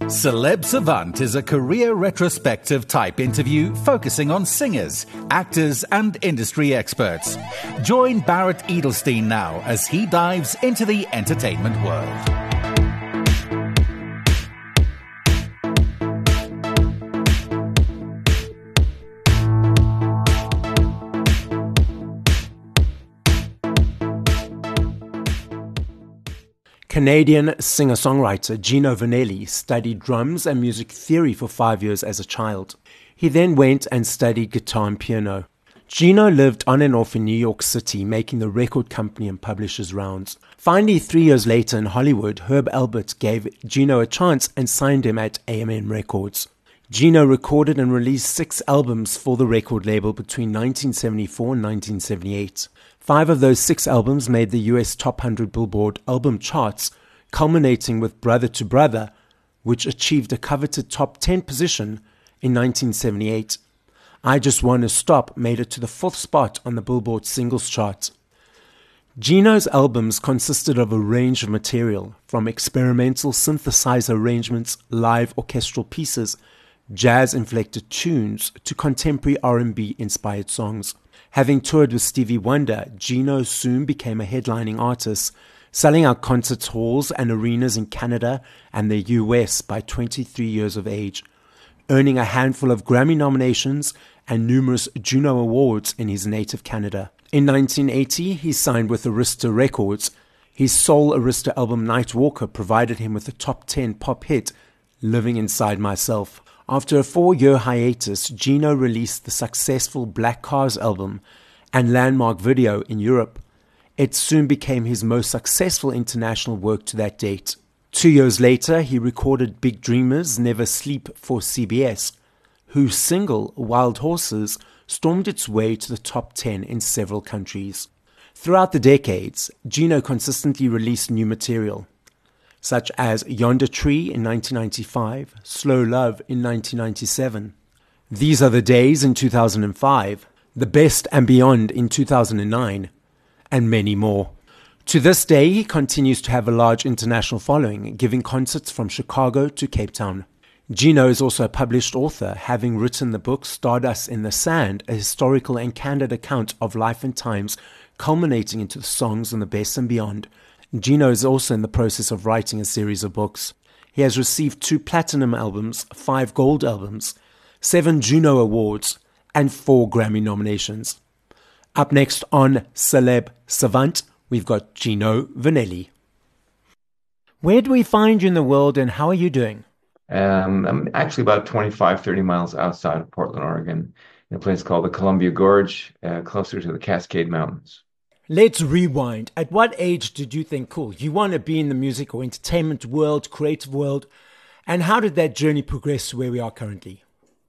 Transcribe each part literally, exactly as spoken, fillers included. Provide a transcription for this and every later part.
Celeb Savant is a career retrospective type interview focusing on singers, actors, and industry experts. Join Barrett Edelstein now as he dives into the entertainment world. Canadian singer-songwriter Gino Vannelli studied drums and music theory for five years as a child. He then went and studied guitar and piano. Gino lived on and off in New York City, making the record company and publishers rounds. Finally, three years later in Hollywood, Herb Alpert gave Gino a chance and signed him at A M N Records. Gino recorded and released six albums for the record label between nineteen seventy-four and nineteen seventy-eight. Five of those six albums made the U S Top one hundred Billboard album charts, culminating with Brother to Brother, which achieved a coveted top ten position in nineteen seventy-eight. I Just Wanna Stop made it to the fourth spot on the Billboard singles chart. Gino's albums consisted of a range of material, from experimental synthesizer arrangements, live orchestral pieces, jazz-inflected tunes, to contemporary R and B-inspired songs. Having toured with Stevie Wonder, Gino soon became a headlining artist, selling out concert halls and arenas in Canada and the U S by twenty-three years of age, earning a handful of Grammy nominations and numerous Juno Awards in his native Canada. In nineteen eighty, he signed with Arista Records. His sole Arista album Nightwalker provided him with a top ten pop hit, Living Inside Myself. After a four-year hiatus, Gino released the successful Black Cars album and landmark video in Europe. It soon became his most successful international work to that date. Two years later, he recorded Big Dreamers' Never Sleep for C B S, whose single, Wild Horses, stormed its way to the top ten in several countries. Throughout the decades, Gino consistently released new material, such as Yonder Tree in nineteen ninety-five, Slow Love in nineteen ninety-seven, These Are the Days in two thousand five, The Best and Beyond in two thousand nine, and many more. To this day, he continues to have a large international following, giving concerts from Chicago to Cape Town. Gino is also a published author, having written the book Stardust in the Sand, a historical and candid account of life and times, culminating into the songs on The Best and Beyond. Gino is also in the process of writing a series of books. He has received two platinum albums, five gold albums, seven Juno Awards, and four Grammy nominations. Up next on Celeb Savant, we've got Gino Vannelli. Where do we find you in the world, and how are you doing? Um, I'm actually about twenty-five, thirty miles outside of Portland, Oregon, in a place called the Columbia Gorge, uh, closer to the Cascade Mountains. Let's rewind. At what age did you think, cool, you want to be in the music or entertainment world, creative world? And how did that journey progress to where we are currently?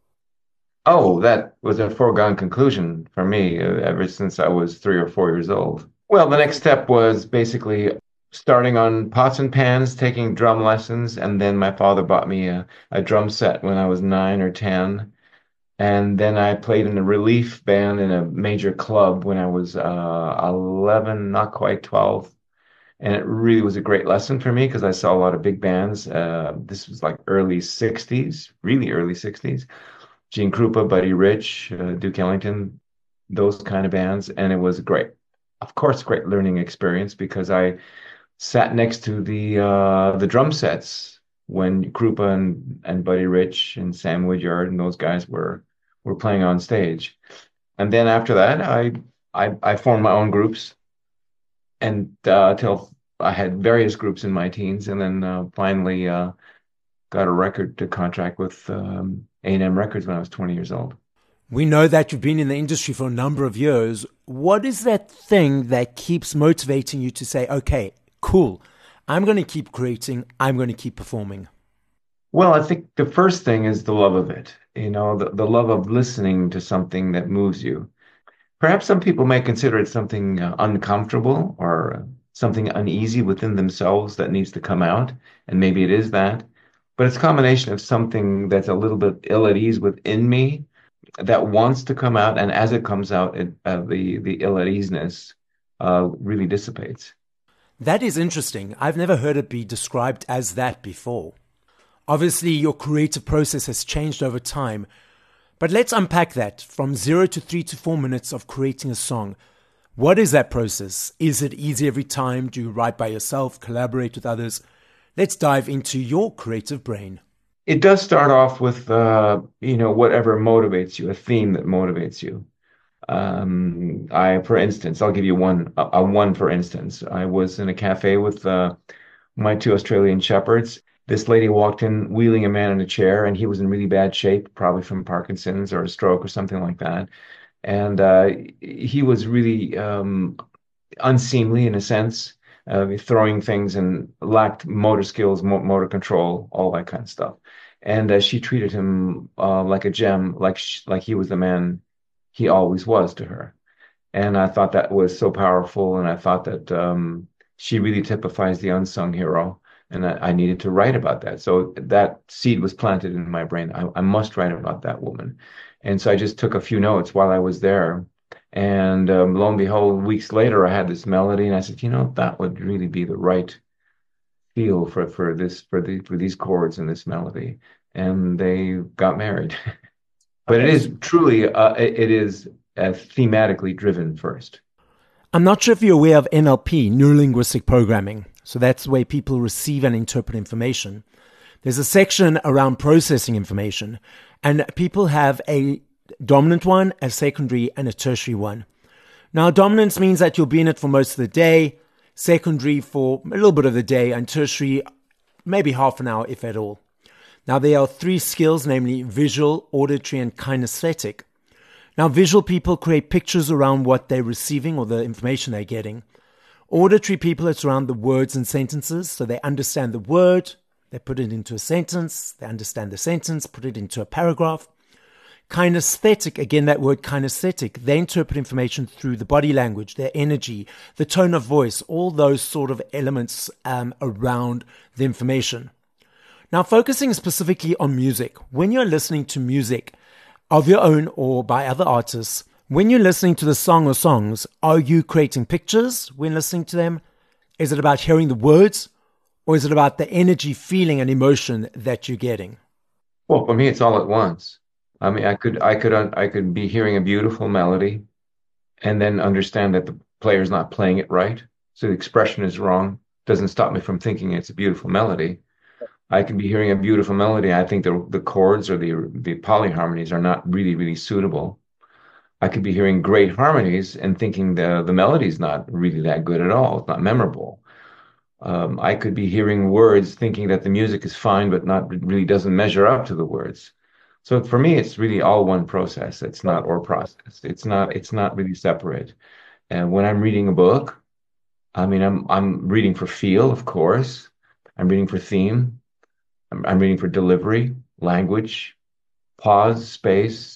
Oh, that was a foregone conclusion for me uh, ever since I was three or four years old. Well, the next step was basically starting on pots and pans, taking drum lessons, and then my father bought me a, a drum set when I was nine or ten. And then I played in a relief band in a major club when I was uh, eleven, not quite twelve. And it really was a great lesson for me because I saw a lot of big bands. Uh, this was like early sixties, really early sixties. Gene Krupa, Buddy Rich, uh, Duke Ellington, those kind of bands. And it was great. Of course, great learning experience because I sat next to the uh, the drum sets when Krupa and, and Buddy Rich and Sam Woodyard and those guys were were playing on stage. And then after that, I I, I formed my own groups and uh, till I had various groups in my teens, and then uh, finally uh, got a record to contract with um, A and M Records when I was twenty years old. We know that you've been in the industry for a number of years. What is that thing that keeps motivating you to say, okay, cool, I'm going to keep creating, I'm going to keep performing? Well, I think the first thing is the love of it, you know, the, the love of listening to something that moves you. Perhaps some people may consider it something uh, uncomfortable or something uneasy within themselves that needs to come out, and maybe it is that. But it's a combination of something that's a little bit ill at ease within me that wants to come out, and as it comes out, it, uh, the, the ill at easiness uh, really dissipates. That is interesting. I've never heard it be described as that before. Obviously, your creative process has changed over time. But let's unpack that from zero to three to four minutes of creating a song. What is that process? Is it easy every time? Do you write by yourself, collaborate with others? Let's dive into your creative brain. It does start off with, uh, you know, whatever motivates you, a theme that motivates you. Um, I, for instance, I'll give you one, a, a one for instance. I was in a cafe with uh, my two Australian shepherds. This lady walked in wheeling a man in a chair, and he was in really bad shape, probably from Parkinson's or a stroke or something like that. And uh, he was really um, unseemly in a sense, uh, throwing things and lacked motor skills, mo motor control, all that kind of stuff. And uh, she treated him uh, like a gem, like sh like he was the man he always was to her. And I thought that was so powerful, and I thought that um, she really typifies the unsung hero. And I, I needed to write about that. So that seed was planted in my brain. I, I must write about that woman. And so I just took a few notes while I was there. And um, lo and behold, weeks later, I had this melody, and I said, you know, that would really be the right feel for, for this, for the, for these chords and this melody. And they got married. But it is truly, uh, it, it is uh, thematically driven first. I'm not sure if you're aware of N L P, Neuro-Linguistic Programming. So that's the way people receive and interpret information. There's a section around processing information, and people have a dominant one, a secondary, and a tertiary one. Now, dominance means that you'll be in it for most of the day, secondary for a little bit of the day, and tertiary maybe half an hour, if at all. Now, there are three skills, namely visual, auditory, and kinesthetic. Now, visual people create pictures around what they're receiving or the information they're getting. Auditory people, it's around the words and sentences. So they understand the word, they put it into a sentence, they understand the sentence, put it into a paragraph. Kinesthetic, again, that word kinesthetic, they interpret information through the body language, their energy, the tone of voice, all those sort of elements um, around the information. Now, focusing specifically on music, when you're listening to music of your own or by other artists, when you're listening to the song or songs, are you creating pictures when listening to them? Is it about hearing the words, or is it about the energy, feeling, and emotion that you're getting? Well, for me, it's all at once. I mean, I could, I could, I could be hearing a beautiful melody, and then understand that the player's not playing it right, so the expression is wrong. Doesn't stop me from thinking it's a beautiful melody. I can be hearing a beautiful melody. I think the the chords or the the polyharmonies are not really, really suitable. I could be hearing great harmonies and thinking the, the melody's not really that good at all. It's not memorable. Um, I could be hearing words thinking that the music is fine, but not really doesn't measure up to the words. So for me, it's really all one process. It's not or process. It's not, it's not really separate. And when I'm reading a book, I mean, I'm, I'm reading for feel, of course. I'm reading for theme. I'm, I'm reading for delivery, language, pause, space,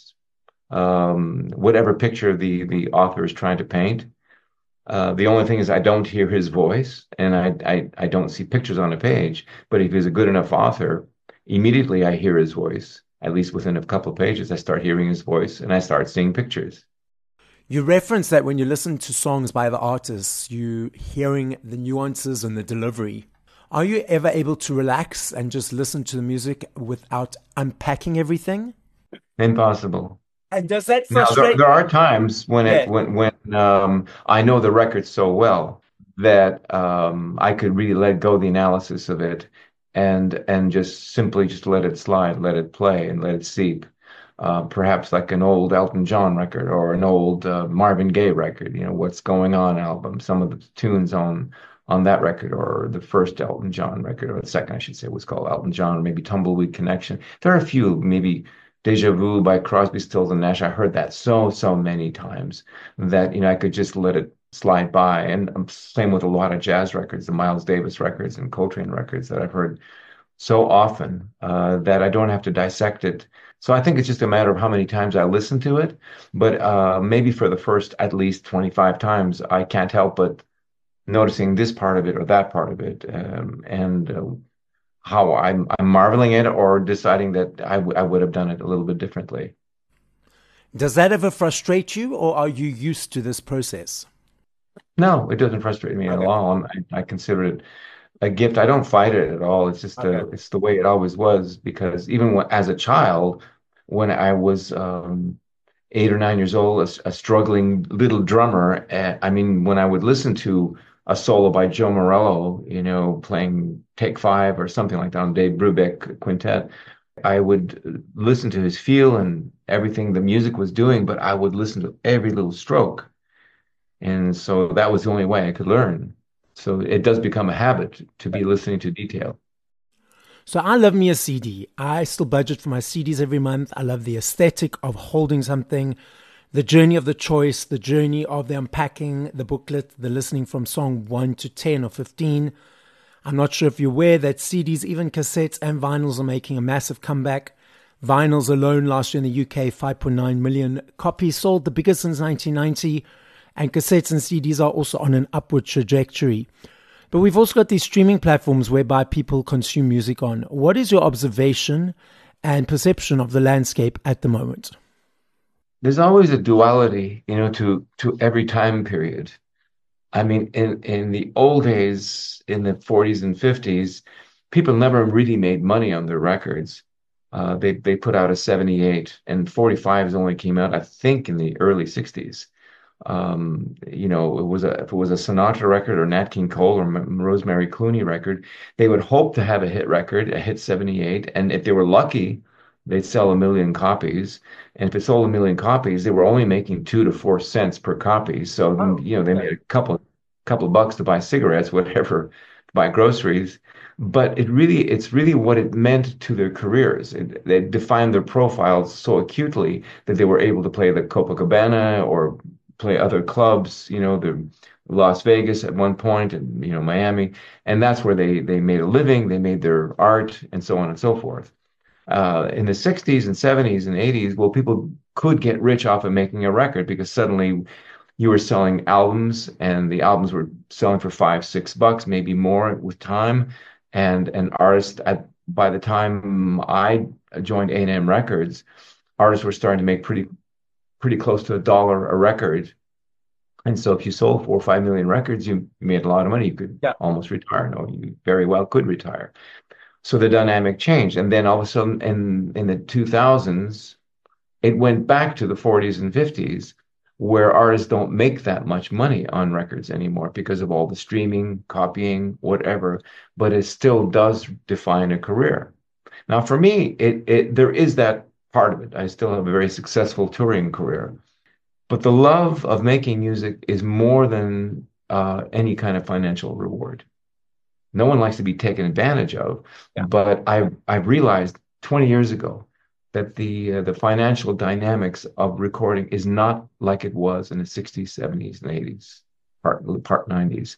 Um, whatever picture the the author is trying to paint. Uh, the only thing is I don't hear his voice, and I, I I don't see pictures on a page. But if he's a good enough author, immediately I hear his voice. At least within a couple of pages, I start hearing his voice, and I start seeing pictures. You reference that when you listen to songs by the artists, you hearing the nuances and the delivery. Are you ever able to relax and just listen to the music without unpacking everything? Impossible. And does that Now, there, frustrate? there are times when it Yeah. when when um, I know the record so well that um, I could really let go the analysis of it and and just simply just let it slide, let it play, and let it seep. Uh, perhaps like an old Elton John record or an old uh, Marvin Gaye record, you know, What's Going On album, some of the tunes on on that record, or the first Elton John record, or the second, I should say, was called Elton John, or maybe Tumbleweed Connection. There are a few, maybe Deja Vu by Crosby, Stills and Nash. I heard that so, so many times that, you know, I could just let it slide by. And um, same with a lot of jazz records, the Miles Davis records and Coltrane records that I've heard so often uh, that I don't have to dissect it. So I think it's just a matter of how many times I listen to it. But uh, maybe for the first at least twenty-five times, I can't help but noticing this part of it or that part of it. Um, and uh, how I'm, I'm marveling at it or deciding that I, w I would have done it a little bit differently. Does that ever frustrate you, or are you used to this process? No, it doesn't frustrate me at Okay. all. I, I consider it a gift. I don't fight it at all. It's just Okay. a, it's the way it always was. Because even when, as a child, when I was um, eight or nine years old, a, a struggling little drummer, uh, I mean, when I would listen to a solo by Joe Morello, you know, playing Take Five or something like that on Dave Brubeck Quintet, I would listen to his feel and everything the music was doing, but I would listen to every little stroke. And so that was the only way I could learn. So it does become a habit to be listening to detail. So I love me a C D. I still budget for my C Ds every month. I love the aesthetic of holding something, the journey of the choice, the journey of the unpacking, the booklet, the listening from song one to ten or fifteen. I'm not sure if you're aware that C Ds, even cassettes and vinyls are making a massive comeback. Vinyls alone last year in the U K, five point nine million copies sold, the biggest since nineteen ninety. And cassettes and C Ds are also on an upward trajectory. But we've also got these streaming platforms whereby people consume music on. What is your observation and perception of the landscape at the moment? There's always a duality, you know, to to every time period. I mean, in in the old days, in the forties and fifties, people never really made money on their records. Uh, they they put out a seventy-eight, and forty-fives only came out, I think, in the early sixties. Um, you know, it was a if it was a Sinatra record or Nat King Cole or M- Rosemary Clooney record, they would hope to have a hit record, a hit seventy-eight, and if they were lucky, they'd sell a million copies. And if it sold a million copies, they were only making two to four cents per copy. So, Oh, you know, they okay. made a couple couple of bucks to buy cigarettes, whatever, to buy groceries. But it really, it's really what it meant to their careers. It, it defined their profiles so acutely that they were able to play the Copacabana or play other clubs, you know, the Las Vegas at one point and, you know, Miami. And that's where they they made a living, they made their art and so on and so forth. Uh, in the sixties and seventies and eighties, well, people could get rich off of making a record because suddenly you were selling albums and the albums were selling for five, six bucks, maybe more with time. And an artist at by the time I joined A and M Records, artists were starting to make pretty pretty close to a dollar a record. And so if you sold four or five million records, you made a lot of money. You could Yeah. almost retire. No, you very well could retire. So the dynamic changed. And then all of a sudden in, in the two thousands, it went back to the forties and fifties where artists don't make that much money on records anymore because of all the streaming, copying, whatever, but it still does define a career. Now, for me, it, it there is that part of it. I still have a very successful touring career, but the love of making music is more than uh, any kind of financial reward. No one likes to be taken advantage of, Yeah. but I I realized twenty years ago that the uh, the financial dynamics of recording is not like it was in the sixties, seventies, and eighties, part part nineties.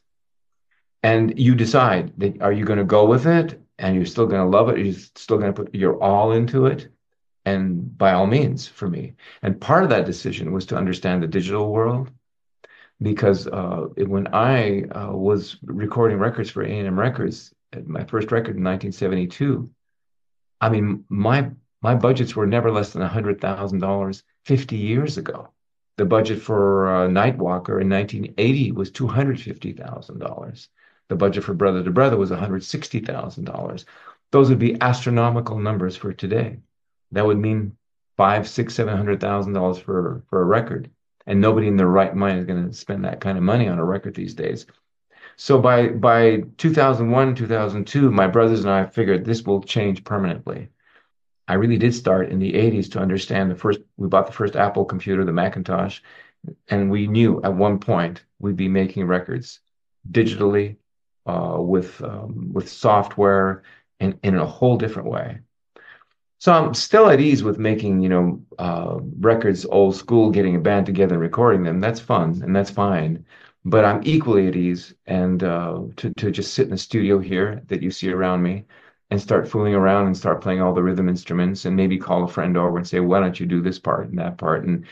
And you decide that are you going to go with it and you're still going to love it, you're still going to put your all into it, and by all means for me. And part of that decision was to understand the digital world because uh, it- when I uh, was recording records for A and M Records, uh, my first record in nineteen seventy-two, I mean, my my budgets were never less than one hundred thousand dollars fifty years ago. The budget for uh, Nightwalker in nineteen eighty was two hundred fifty thousand dollars. The budget for Brother to Brother was one hundred sixty thousand dollars. Those would be astronomical numbers for today. That would mean five, six, seven hundred thousand dollars for for a record, and nobody in their right mind is going to spend that kind of money on a record these days. So by by two thousand one, two thousand two, my brothers and I figured this will change permanently. I really did start in the eighties to understand the first, we bought the first Apple computer, the Macintosh, and we knew at one point we'd be making records digitally, uh, with um, with software and in a whole different way. So I'm still at ease with making, you know, uh, records old school, getting a band together and recording them. That's fun and that's fine. But I'm equally at ease and uh, to to just sit in the studio here that you see around me and start fooling around and start playing all the rhythm instruments and maybe call a friend over and say, why don't you do this part and that part? And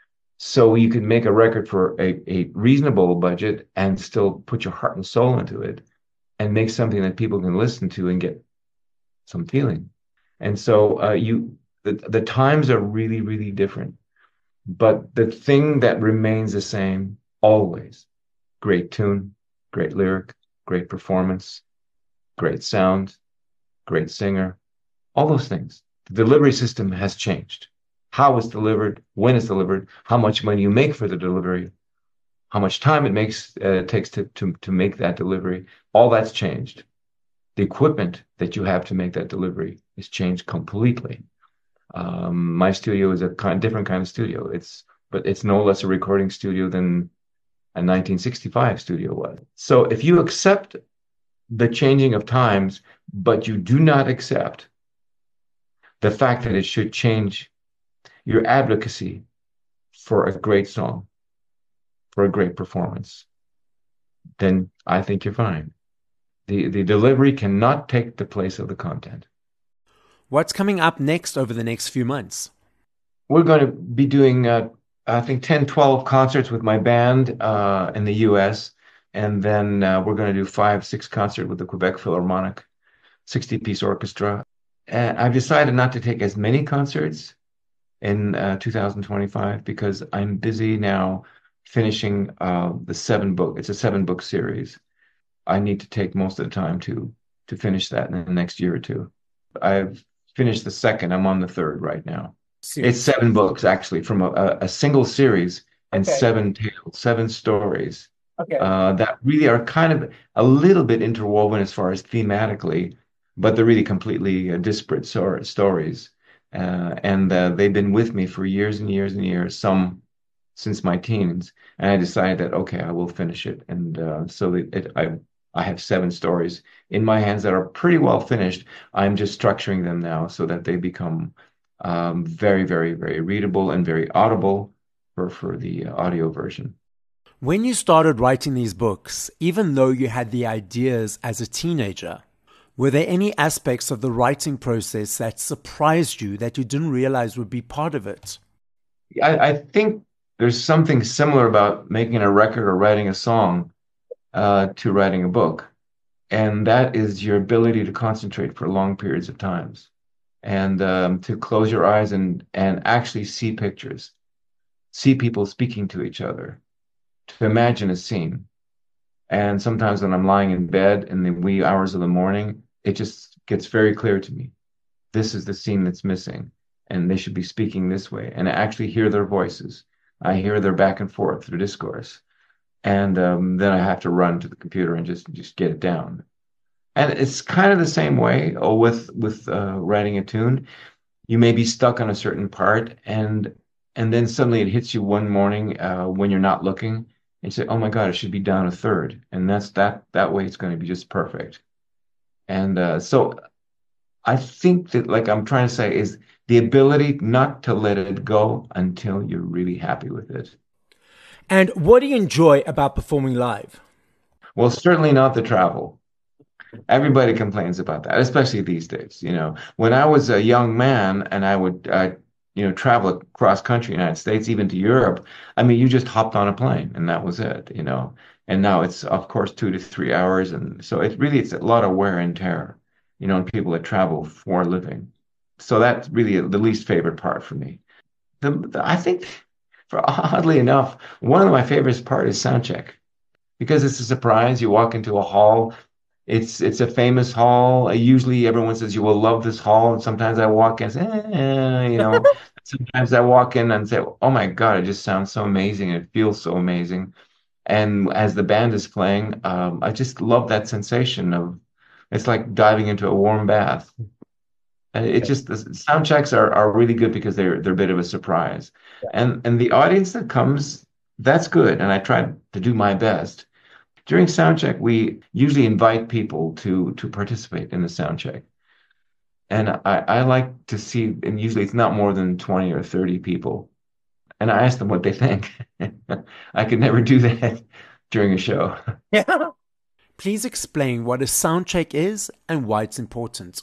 so you can make a record for a, a reasonable budget and still put your heart and soul into it and make something that people can listen to and get some feeling. And so uh, you the, the times are really, really different. But the thing that remains the same always, great tune, great lyric, great performance, great sound, great singer, all those things. The delivery system has changed. How it's delivered, when it's delivered, how much money you make for the delivery, how much time it makes uh, takes to, to to make that delivery, all that's changed. The equipment that you have to make that delivery has changed completely. Um, my studio is a kind, different kind of studio. It's but it's no less a recording studio than a nineteen sixty-five studio was. So if you accept the changing of times, but you do not accept the fact that it should change your advocacy for a great song, for a great performance, then I think you're fine. The, the delivery cannot take the place of the content. What's coming up next over the next few months? We're going to be doing, uh, I think, ten, twelve concerts with my band uh, in the U S, and then uh, we're going to do five, six concerts with the Quebec Philharmonic, sixty-piece orchestra. And I've decided not to take as many concerts in uh, two thousand twenty-five because I'm busy now finishing uh, the seven book. It's a seven book series. I need to take most of the time to to finish that in the next year or two. I've finished the second. I'm on the third right now. Series. It's seven books actually from a, a single series and okay. seven tales, seven stories okay. uh, that really are kind of a little bit interwoven as far as thematically, but they're really completely uh, disparate so- stories. Uh, and uh, they've been with me for years and years and years, some since my teens. And I decided that, okay, I will finish it. And uh, so it, it, I I have seven stories in my hands that are pretty well finished. I'm just structuring them now so that they become um, very, very, very readable and very audible for, for the audio version. When you started writing these books, even though you had the ideas as a teenager, were there any aspects of the writing process that surprised you that you didn't realize would be part of it? I, I think there's something similar about making a record or writing a song uh, to writing a book. And that is your ability to concentrate for long periods of times and um, to close your eyes and, and actually see pictures, see people speaking to each other, to imagine a scene. And sometimes when I'm lying in bed in the wee hours of the morning, it just gets very clear to me. This is the scene that's missing, and they should be speaking this way. And I actually hear their voices. I hear their back and forth through discourse. And um, then I have to run to the computer and just, just get it down. And it's kind of the same way oh, with with uh, writing a tune. You may be stuck on a certain part, and and then suddenly it hits you one morning uh, when you're not looking, and you say, "Oh my God, it should be down a third," and that's that. That way, it's going to be just perfect. And uh, so, I think that, like I'm trying to say, is the ability not to let it go until you're really happy with it. And what do you enjoy about performing live? Well, certainly not the travel. Everybody complains about that, especially these days. You know, when I was a young man and I would, uh, you know, travel across country, United States, even to Europe, I mean, you just hopped on a plane and that was it, you know. And now it's, of course, two to three hours. And so it really, it's a lot of wear and tear, you know, and people that travel for a living. So that's really the least favorite part for me. The, the, I think, for oddly enough, one of my favorite parts is sound check. Because it's a surprise. You walk into a hall. It's it's a famous hall. Usually everyone says you will love this hall. And sometimes I walk in and say, eh, you know, sometimes I walk in and say, oh my God, it just sounds so amazing. It feels so amazing. And as the band is playing, um, I just love that sensation of, it's like diving into a warm bath. And it just, the sound checks are, are really good because they're they're a bit of a surprise. Yeah. And and the audience that comes, that's good. And I try to do my best. During sound check, we usually invite people to to participate in the sound check. And I, I like to see, and usually it's not more than twenty or thirty people. And I ask them what they think. I could never do that during a show. Yeah. Please explain what a sound check is and why it's important.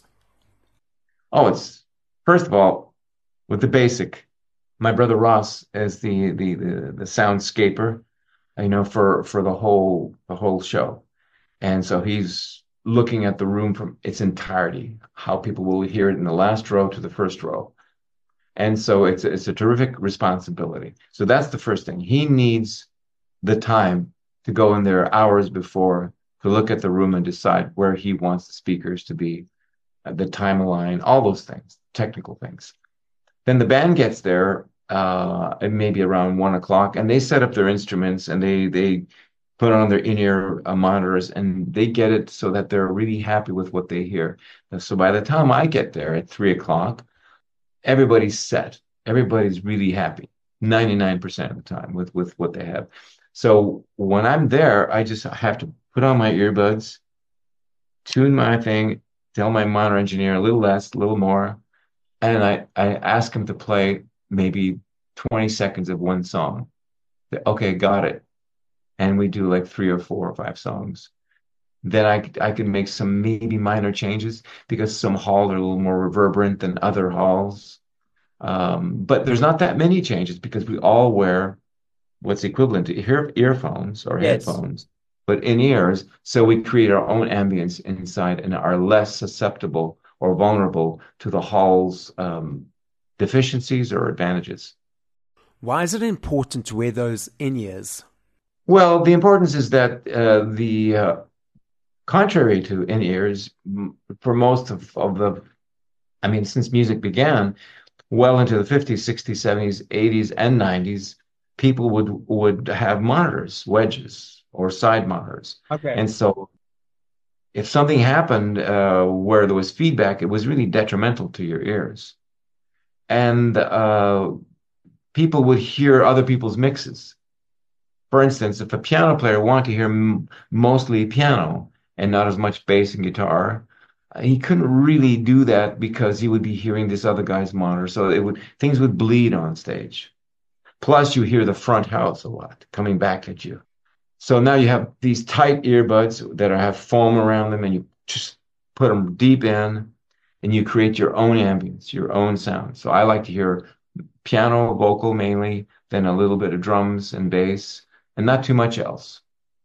Oh, it's, first of all, with the basic, my brother Ross is the the the, the soundscaper, you know, for for the whole the whole show. And so he's looking at the room from its entirety, how people will hear it in the last row to the first row. And so it's it's a terrific responsibility. So that's the first thing. He needs the time to go in there hours before to look at the room and decide where he wants the speakers to be, uh, the time align, all those things, technical things. Then the band gets there, uh, maybe around one o'clock, and they set up their instruments and they they put on their in-ear uh, monitors, and they get it so that they're really happy with what they hear. And so by the time I get there at three o'clock, everybody's set. Everybody's really happy, ninety-nine percent of the time with with what they have. So when I'm there, I just have to put on my earbuds, tune my thing, tell my monitor engineer a little less, a little more, and I, I ask him to play maybe twenty seconds of one song. Okay, got it. And we do like three or four or five songs. Then I, I can make some maybe minor changes because some halls are a little more reverberant than other halls. Um, but there's not that many changes because we all wear what's equivalent to ear, earphones or Yes. headphones, but in ears. So we create our own ambience inside and are less susceptible or vulnerable to the hall's um, deficiencies or advantages. Why is it important to wear those in-ears? Well, the importance is that uh, the uh, contrary to in-ears, for most of, of the, I mean, since music began, well into the fifties, sixties, seventies, eighties, and nineties, people would would have monitors, wedges, or side monitors. Okay. And so if something happened uh, where there was feedback, it was really detrimental to your ears. And uh, people would hear other people's mixes. For instance, if a piano player wanted to hear m- mostly piano and not as much bass and guitar, he couldn't really do that because he would be hearing this other guy's monitor. So it would things would bleed on stage. Plus, you hear the front house a lot coming back at you. So now you have these tight earbuds that are, have foam around them, and you just put them deep in, and you create your own ambience, your own sound. So I like to hear piano, vocal mainly, then a little bit of drums and bass, and not too much else.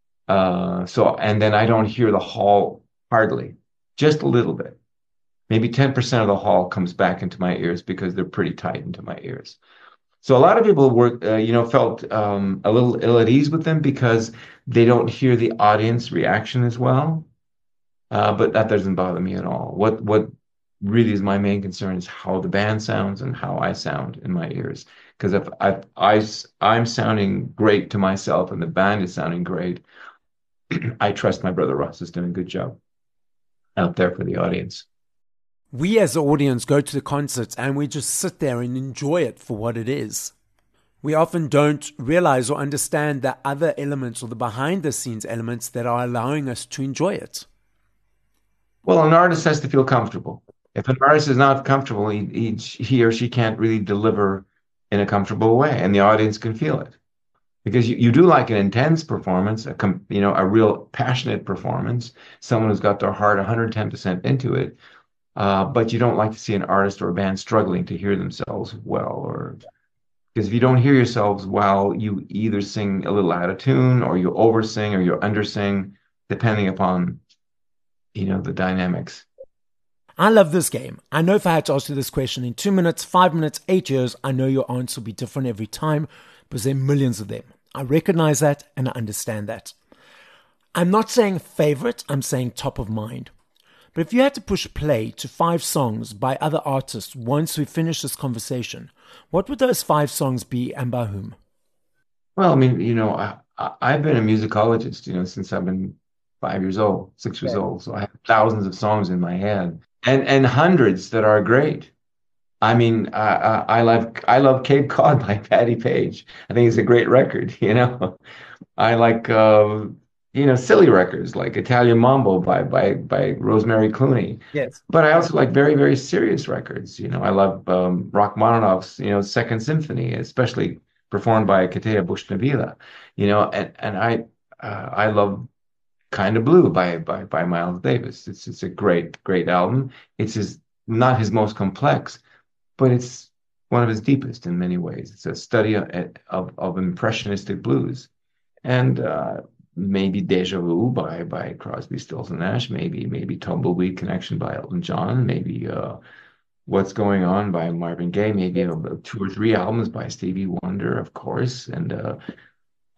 Uh, so, and then I don't hear the hall hardly, just a little bit. Maybe ten percent of the hall comes back into my ears because they're pretty tight into my ears. So a lot of people were, uh, you know, felt um, a little ill at ease with them because they don't hear the audience reaction as well. Uh, but that doesn't bother me at all. What what really is my main concern is how the band sounds and how I sound in my ears. Because if I, I I'm sounding great to myself and the band is sounding great, I trust my brother Russ is doing a good job out there for the audience. We as the audience go to the concerts and we just sit there and enjoy it for what it is. We often don't realize or understand the other elements or the behind the scenes elements that are allowing us to enjoy it. Well, an artist has to feel comfortable. If an artist is not comfortable, he, he, he or she can't really deliver in a comfortable way, and the audience can feel it. Because you, you do like an intense performance, a com, you know, a real passionate performance, someone who's got their heart one hundred ten percent into it. Uh, but you don't like to see an artist or a band struggling to hear themselves well, or because if you don't hear yourselves well, you either sing a little out of tune, or you oversing, or you undersing, depending upon, you know, the dynamics. I love this game. I know if I had to ask you this question in two minutes, five minutes, eight years, I know your answer will be different every time because there are millions of them. I recognize that and I understand that. I'm not saying favorite, I'm saying top of mind. But if you had to push play to five songs by other artists once we finish this conversation, what would those five songs be and by whom? Well, I mean, you know, I, I, I've been a musicologist, you know, since I've been five years old, six years old. So I have thousands of songs in my head and, and hundreds that are great. I mean, I, I, I love I love Cape Cod by Patti Page. I think it's a great record, you know. I like uh, you know, silly records like Italian Mambo by by by Rosemary Clooney. Yes. But I also like very, very serious records. You know, I love um, Rachmaninoff's, you know, Second Symphony, especially performed by Katea Bushnavila. You know, and and I uh, I love Kind of Blue by by by Miles Davis. It's it's a great great album. It's his not his most complex, but it's one of his deepest in many ways. It's a study of of, of impressionistic blues, and uh, maybe Deja Vu by by Crosby, Stills and Nash. Maybe maybe Tumbleweed Connection by Elton John. Maybe uh, What's Going On by Marvin Gaye. Maybe uh, two or three albums by Stevie Wonder, of course. And uh,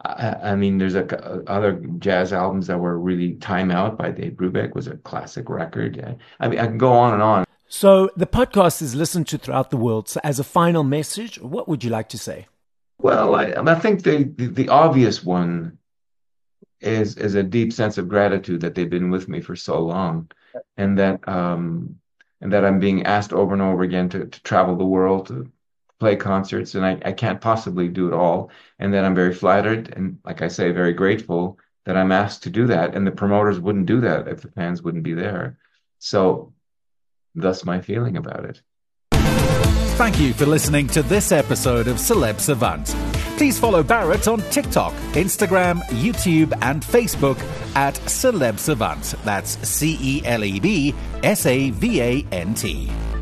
I, I mean, there's a, other jazz albums that were really Time Out by Dave Brubeck was a classic record. I mean, I can go on and on. So the podcast is listened to throughout the world. So as a final message, what would you like to say? Well, I, I think the, the, the obvious one is is a deep sense of gratitude that they've been with me for so long, and that um, and that I'm being asked over and over again to, to travel the world, to play concerts, and I, I can't possibly do it all, and that I'm very flattered and, like I say, very grateful that I'm asked to do that, and the promoters wouldn't do that if the fans wouldn't be there. So that's my feeling about it. Thank you for listening to this episode of Celeb Savant. Please follow Barrett on TikTok, Instagram, YouTube, and Facebook at Celeb Savant. That's C E L E B S A V A N T.